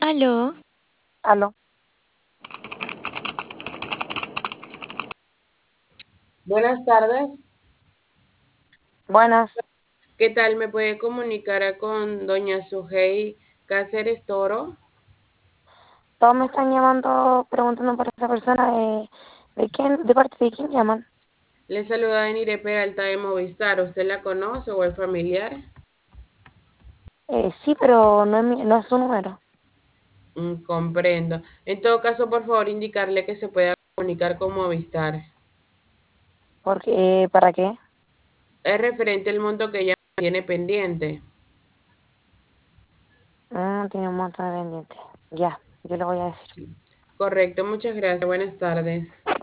Aló, Aló, Buenas tardes. buenas. ¿Qué tal? ¿Me puede comunicar con doña Sujei Cáceres Toro? Todos me están llamando preguntando por esa persona. ¿De quién? ¿De parte de quién llaman? Le saluda Enire Peralta de Movistar. ¿Usted la conoce o es familiar? Sí, pero no es su número. Comprendo. En todo caso, por favor, indicarle que se pueda comunicar con Movistar. Porque, ¿para qué? Es referente al monto que ella tiene pendiente. Tiene un montón de pendientes. Ya, yo le voy a decir. Correcto, muchas gracias. Buenas tardes.